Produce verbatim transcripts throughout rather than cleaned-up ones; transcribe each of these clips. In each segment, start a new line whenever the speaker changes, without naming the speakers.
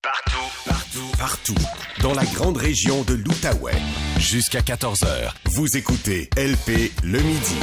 Partout, partout, partout. Dans la grande région de l'Outaouais. Jusqu'à quatorze heures, vous écoutez L P le midi.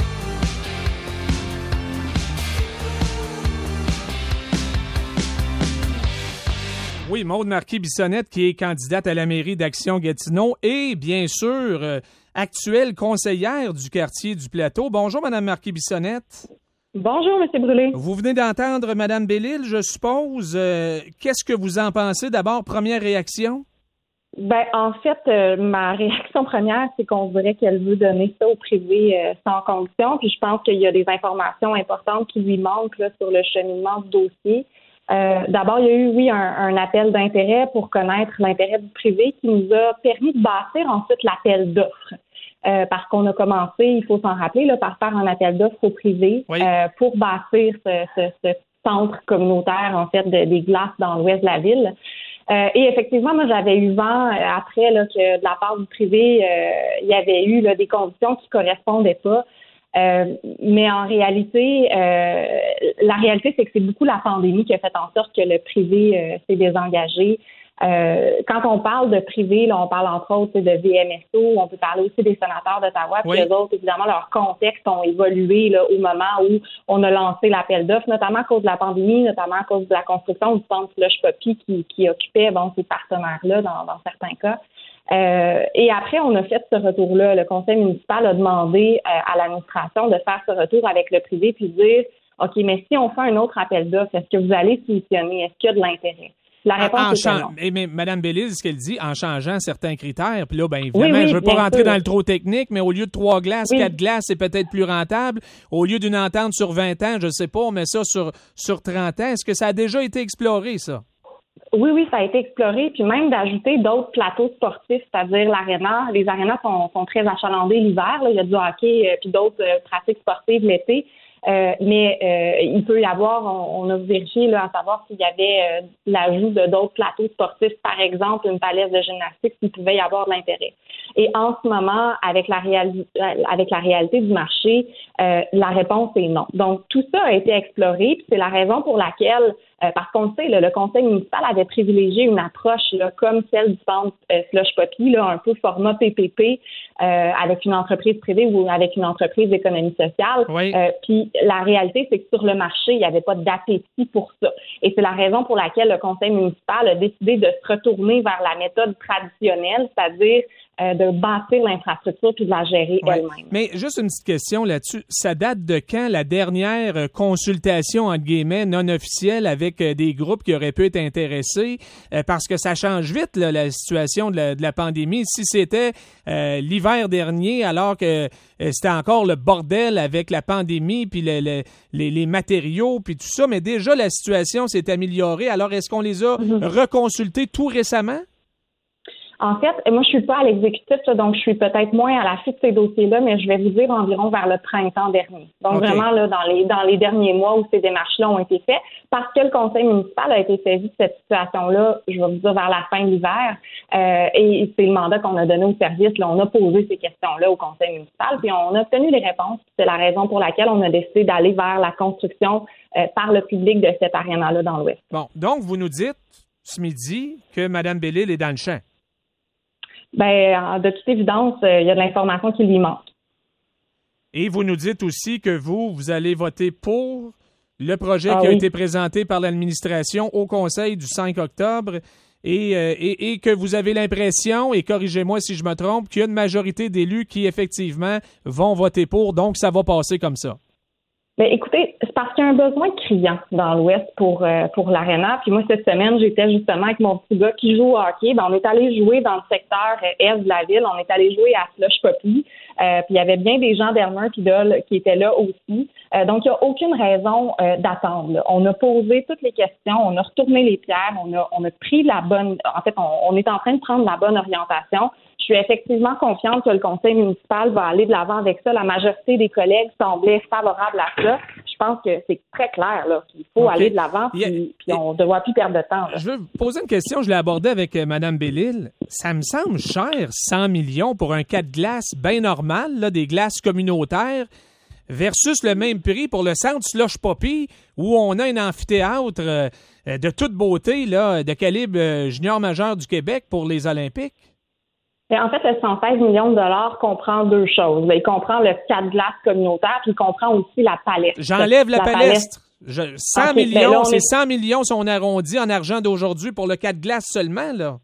Oui, Maude Marquis-Bissonnette qui est candidate à la mairie d'Action-Gatineau et, bien sûr, euh, actuelle conseillère du quartier du Plateau. Bonjour, Mme Marquis-Bissonnette.
Bonjour, M. Brûlé.
Vous venez d'entendre Mme Bellil, je suppose. Euh, qu'est-ce que vous en pensez? D'abord, première réaction?
Ben, en fait, euh, ma réaction première, c'est qu'on dirait qu'elle veut donner ça au privé euh, sans condition. Puis je pense qu'il y a des informations importantes qui lui manquent là, sur le cheminement du dossier. Euh, d'abord, il y a eu, oui, un, un appel d'intérêt pour connaître l'intérêt du privé qui nous a permis de bâtir ensuite l'appel d'offres. Euh, parce qu'on a commencé, il faut s'en rappeler, là, par faire un appel d'offres au privé
oui.
euh, pour bâtir ce, ce, ce centre communautaire, en fait, de, des glaces dans l'ouest de la ville. Euh, et effectivement, moi, j'avais eu vent euh, après là, que de la part du privé, euh, il y avait eu là, des conditions qui correspondaient pas. Euh, mais en réalité, euh, la réalité, c'est que c'est beaucoup la pandémie qui a fait en sorte que le privé euh, s'est désengagé. Euh, quand on parle de privé, là, on parle entre autres de V M S O, on peut parler aussi des sénateurs d'Ottawa, puis oui. Les autres, évidemment, leurs contextes ont évolué là, au moment où on a lancé l'appel d'offres, notamment à cause de la pandémie, notamment à cause de la construction du centre Slush Poppy qui, qui occupait bon, ces partenaires-là dans, dans certains cas. Euh, et après, on a fait ce retour-là. Le conseil municipal a demandé euh, à l'administration de faire ce retour avec le privé puis de dire, OK, mais si on fait un autre appel d'offres, est-ce que vous allez soumissionner? Est-ce qu'il y a de l'intérêt? La réponse
en, en
est
chan-
non.
Mais, mais Mme Bellil, ce qu'elle dit, en changeant certains critères, puis là, bien évidemment,
oui, oui,
je ne veux pas rentrer
sûr.
dans le trop technique, mais au lieu de trois glaces,
oui.
quatre glaces, c'est peut-être plus rentable. Au lieu d'une entente sur vingt ans, je ne sais pas, on met ça sur, sur trente ans. Est-ce que ça a déjà été exploré, ça?
Oui, oui, ça a été exploré, puis même d'ajouter d'autres plateaux sportifs, c'est-à-dire l'aréna. Les arénas sont, sont très achalandées l'hiver, là. Il y a du hockey euh, puis d'autres euh, pratiques sportives l'été. Euh, mais euh, il peut y avoir, on, on a vérifié là, à savoir s'il y avait euh, l'ajout de d'autres plateaux sportifs, par exemple une palette de gymnastique, s'il pouvait y avoir de l'intérêt. Et en ce moment, avec la, réali- avec la réalité du marché, euh, la réponse est non. Donc, tout ça a été exploré, puis c'est la raison pour laquelle, euh, parce qu'on le sait, là, le conseil municipal avait privilégié une approche là, comme celle du centre euh, Slush Poppy, là, un peu format P P P, euh, avec une entreprise privée ou avec une entreprise d'économie sociale.
Oui.
Euh, puis la réalité, c'est que sur le marché, il n'y avait pas d'appétit pour ça. Et c'est la raison pour laquelle le conseil municipal a décidé de se retourner vers la méthode traditionnelle, c'est-à-dire euh, de bâtir l'infrastructure puis de la gérer
ouais.
elle-même.
Mais juste une petite question là-dessus. Ça date de quand la dernière consultation, entre guillemets, non officielle avec des groupes qui auraient pu être intéressés? Euh, parce que ça change vite, là, la situation de la, de la pandémie. Si c'était euh, l'hiver dernier, alors que euh, c'était encore le bordel avec la pandémie puis le, le, les, les matériaux puis tout ça, mais déjà la situation s'est améliorée. Alors, est-ce qu'on les a mm-hmm. reconsultés tout récemment?
En fait, moi, je suis pas à l'exécutif, là, donc je suis peut-être moins à l'affût de ces dossiers-là, mais je vais vous dire environ vers le printemps dernier. Donc, okay. vraiment, là, dans les dans les derniers mois où ces démarches-là ont été faites, parce que le conseil municipal a été saisi de cette situation-là, je vais vous dire, vers la fin de l'hiver, euh, et c'est le mandat qu'on a donné au service. Là, on a posé ces questions-là au conseil municipal, puis on a obtenu les réponses. C'est la raison pour laquelle on a décidé d'aller vers la construction euh, par le public de cette aréna-là dans l'Ouest.
Bon, donc, vous nous dites, ce midi, que Mme Bellil est dans le champ.
Ben, de toute évidence, il euh, y a de l'information qui lui manque.
Et vous nous dites aussi que vous, vous allez voter pour le projet ah, qui a oui. été présenté par l'administration au Conseil du cinq octobre et, euh, et, et que vous avez l'impression, et corrigez-moi si je me trompe, qu'il y a une majorité d'élus qui, effectivement, vont voter pour, donc ça va passer comme ça.
Bien, écoutez, c'est parce qu'il y a un besoin criant dans l'Ouest pour euh, pour l'aréna. Puis moi, cette semaine, j'étais justement avec mon petit gars qui joue au hockey. Ben, on est allé jouer dans le secteur est de la ville. On est allé jouer à Slush Poppy. Euh, puis il y avait bien des gens d'Hermeur puis Dole qui étaient là aussi. Euh, donc, il n'y a aucune raison euh, d'attendre. Là. On a posé toutes les questions, on a retourné les pierres, on a on a pris la bonne... En fait, on, on est en train de prendre la bonne orientation. Je suis effectivement confiante que le conseil municipal va aller de l'avant avec ça. La majorité des collègues semblaient favorables à ça. Je pense que c'est très clair là, qu'il faut okay. aller de l'avant, puis, yeah. puis on ne doit plus perdre de temps. Là.
Je veux vous poser une question, je l'ai abordée avec euh, Mme Bellil. Ça me semble cher, cent millions pour un cas de glace bien normal, là, des glaces communautaires. versus le même prix pour le centre Slush Poppy, où on a un amphithéâtre euh, de toute beauté, là, de calibre euh, junior majeur du Québec pour les Olympiques?
Et en fait, le cent seize millions de dollars comprend deux choses. Il comprend le quatre glaces communautaire, puis il comprend aussi la palestre.
J'enlève la, la palestre. Je, cent
okay,
millions,
là,
c'est
est...
cent millions si on arrondit en argent d'aujourd'hui pour le quatre glaces seulement, là.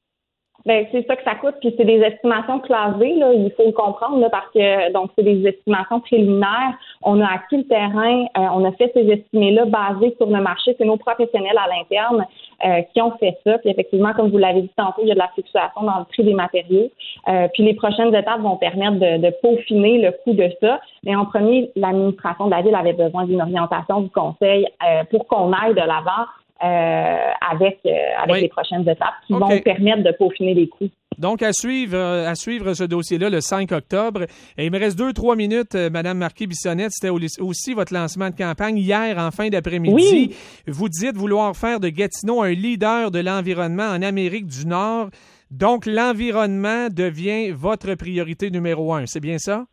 Ben, c'est ça que ça coûte, puis c'est des estimations classées, là, il faut le comprendre, là, parce que donc c'est des estimations préliminaires. On a acquis le terrain, euh, on a fait ces estimés-là basés sur le marché. C'est nos professionnels à l'interne euh, qui ont fait ça. Puis effectivement, comme vous l'avez dit tantôt, il y a de la fluctuation dans le prix des matériaux. Euh, puis les prochaines étapes vont permettre de, de peaufiner le coût de ça. Mais en premier, l'administration de la ville avait besoin d'une orientation du conseil euh, pour qu'on aille de l'avant. Euh, avec euh, avec
oui.
les prochaines étapes qui
okay.
vont permettre de peaufiner les coûts.
Donc, à suivre à suivre ce dossier-là le cinq octobre. Et il me reste deux, trois minutes, euh, Mme Marquis-Bissonnette. C'était aussi votre lancement de campagne hier en fin d'après-midi.
Oui.
Vous dites vouloir faire de Gatineau un leader de l'environnement en Amérique du Nord. Donc, l'environnement devient votre priorité numéro un. C'est bien ça?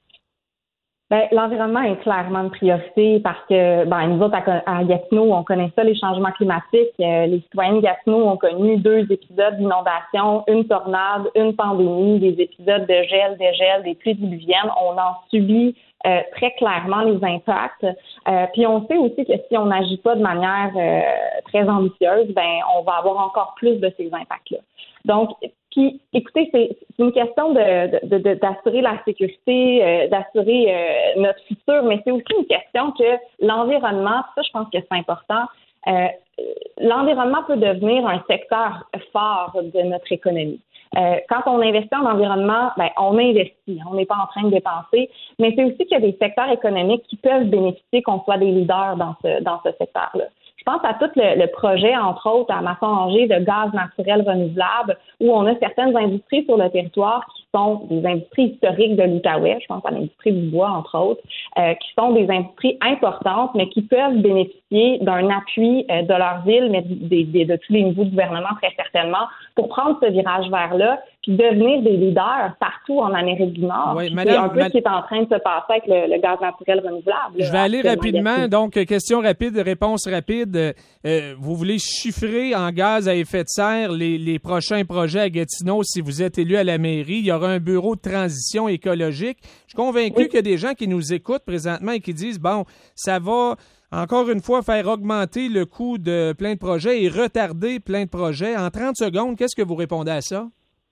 Ben, l'environnement est clairement une priorité parce que, ben, nous autres, à, à Gatineau, on connaît ça, les changements climatiques. Euh, les citoyens de Gatineau ont connu deux épisodes d'inondation, une tornade, une pandémie, des épisodes de gel, dégel, des pluies diluviennes. On en subit euh, très clairement les impacts. Euh, puis on sait aussi que si on n'agit pas de manière euh, très ambitieuse, ben, on va avoir encore plus de ces impacts-là. Donc, puis, écoutez, c'est, c'est une question de, de, de, d'assurer la sécurité, euh, d'assurer euh, notre futur, mais c'est aussi une question que l'environnement, ça, je pense que c'est important. Euh, l'environnement peut devenir un secteur fort de notre économie. Euh, quand on investit en environnement, ben, on investit, on n'est pas en train de dépenser, mais c'est aussi qu'il y a des secteurs économiques qui peuvent bénéficier qu'on soit des leaders dans ce, dans ce secteur-là. Je pense à tout le, le projet, entre autres, à Masson-Angers de gaz naturel renouvelable, où on a certaines industries sur le territoire qui sont des industries historiques de l'Outaouais, je pense à l'industrie du bois, entre autres, euh, qui sont des industries importantes, mais qui peuvent bénéficier d'un appui euh, de leur ville, mais des, des, de tous les niveaux de gouvernement, très certainement, pour prendre ce virage vers là, puis devenir des leaders partout en Amérique du Nord.
Oui,
c'est
madame,
un peu
ma...
ce qui est en train de se passer avec le, le gaz naturel renouvelable.
Je vais aller rapidement. Donc, question rapide, réponse rapide. Euh, vous voulez chiffrer en gaz à effet de serre les, les prochains projets à Gatineau si vous êtes élu à la mairie. Il y aura un bureau de transition écologique. Je suis convaincu oui. qu'il y a des gens qui nous écoutent présentement et qui disent, bon, ça va encore une fois faire augmenter le coût de plein de projets et retarder plein de projets. En trente secondes, qu'est-ce que vous répondez à ça?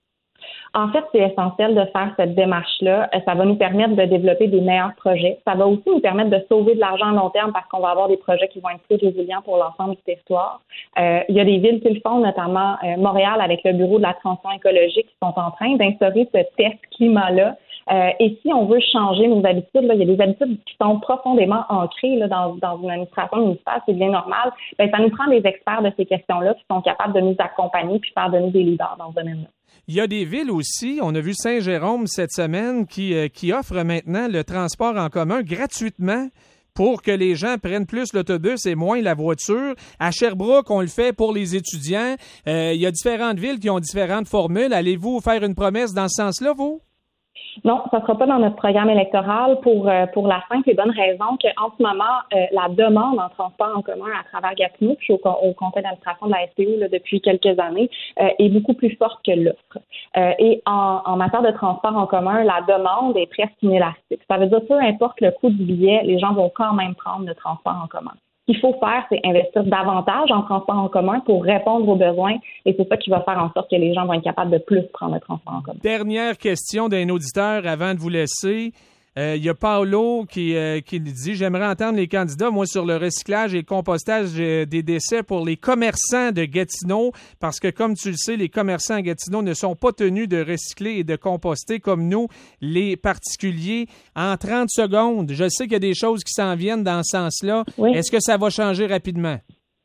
En fait, c'est essentiel de faire cette démarche-là. Ça va nous permettre de développer des meilleurs projets. Ça va aussi nous permettre de sauver de l'argent à long terme parce qu'on va avoir des projets qui vont être plus résilients pour l'ensemble du territoire. Euh, il y a des villes qui le font, notamment euh, Montréal avec le Bureau de la transition écologique qui sont en train d'instaurer ce test climat-là. Euh, et si on veut changer nos habitudes, là, il y a des habitudes qui sont profondément ancrées là, dans, dans une administration municipale, c'est bien normal. Ben, ça nous prend des experts de ces questions-là qui sont capables de nous accompagner puis faire donner des leaders dans ce domaine-là.
Il y a des villes aussi, on a vu Saint-Jérôme cette semaine, qui, euh, qui offre maintenant le transport en commun gratuitement pour que les gens prennent plus l'autobus et moins la voiture. À Sherbrooke, on le fait pour les étudiants. Euh, il y a différentes villes qui ont différentes formules. Allez-vous faire une promesse dans ce sens-là, vous?
Non, ça ne sera pas dans notre programme électoral pour euh, pour la simple et bonne raison qu'en ce moment, euh, la demande en transport en commun à travers Gatineau, puis au, au conseil d'administration de la S T O là, depuis quelques années, euh, est beaucoup plus forte que l'offre. Euh, et en, en matière de transport en commun, la demande est presque inélastique. Ça veut dire peu importe le coût du billet, les gens vont quand même prendre le transport en commun. Ce qu'il faut faire, c'est investir davantage en transport en commun pour répondre aux besoins et c'est ça qui va faire en sorte que les gens vont être capables de plus prendre le transport en commun.
Dernière question d'un auditeur avant de vous laisser. Il euh, y a Paolo qui, euh, qui dit « J'aimerais entendre les candidats, moi, sur le recyclage et le compostage euh, des décès pour les commerçants de Gatineau, parce que, comme tu le sais, les commerçants à Gatineau ne sont pas tenus de recycler et de composter comme nous, les particuliers. En trente secondes, je sais qu'il y a des choses qui s'en viennent dans ce sens-là. Oui. Est-ce que ça va changer rapidement?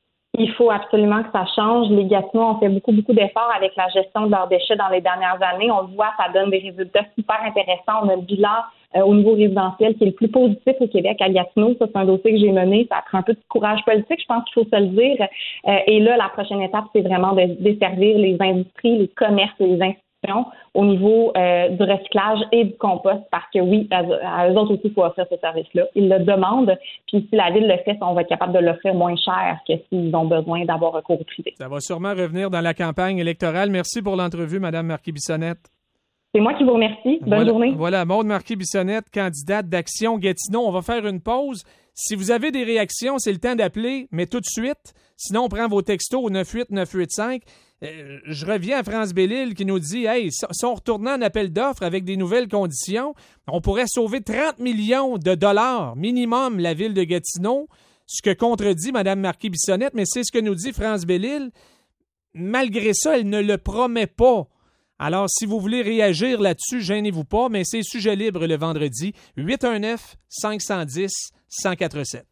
Il faut absolument que ça change. Les Gatineaux ont fait beaucoup, beaucoup d'efforts avec la gestion de leurs déchets dans les dernières années. On le voit, ça donne des résultats super intéressants. On a le bilan euh, au niveau résidentiel qui est le plus positif au Québec à Gatineau. Ça, c'est un dossier que j'ai mené. Ça prend un peu de courage politique, je pense qu'il faut se le dire. Euh, et là, la prochaine étape, c'est vraiment de desservir les industries, les commerces et les institutions au niveau euh, du recyclage et du compost, parce que oui, à, à eux autres aussi, il faut offrir ce service-là. Ils le demandent, puis si la Ville le fait, on va être capable de l'offrir moins cher que s'ils ont besoin d'avoir recours au privé.
Ça va sûrement revenir dans la campagne électorale. Merci pour l'entrevue, Mme Marquis-Bissonnette.
C'est moi qui vous remercie. Bonne
voilà,
journée.
Voilà, Maude Marquis-Bissonnette, candidate d'Action Gatineau. On va faire une pause. Si vous avez des réactions, c'est le temps d'appeler, mais tout de suite. Sinon, on prend vos textos au neuf huit neuf huit cinq. Euh, je reviens à France Bellil qui nous dit « Hey, si on retournait en appel d'offres avec des nouvelles conditions, on pourrait sauver trente millions de dollars minimum la Ville de Gatineau. » Ce que contredit Mme Marquis-Bissonnette, mais c'est ce que nous dit France Bellil. Malgré ça, elle ne le promet pas. Alors, si vous voulez réagir là-dessus, gênez-vous pas, mais c'est sujet libre le vendredi, huit un neuf, cinq un zéro, un zéro quatre sept.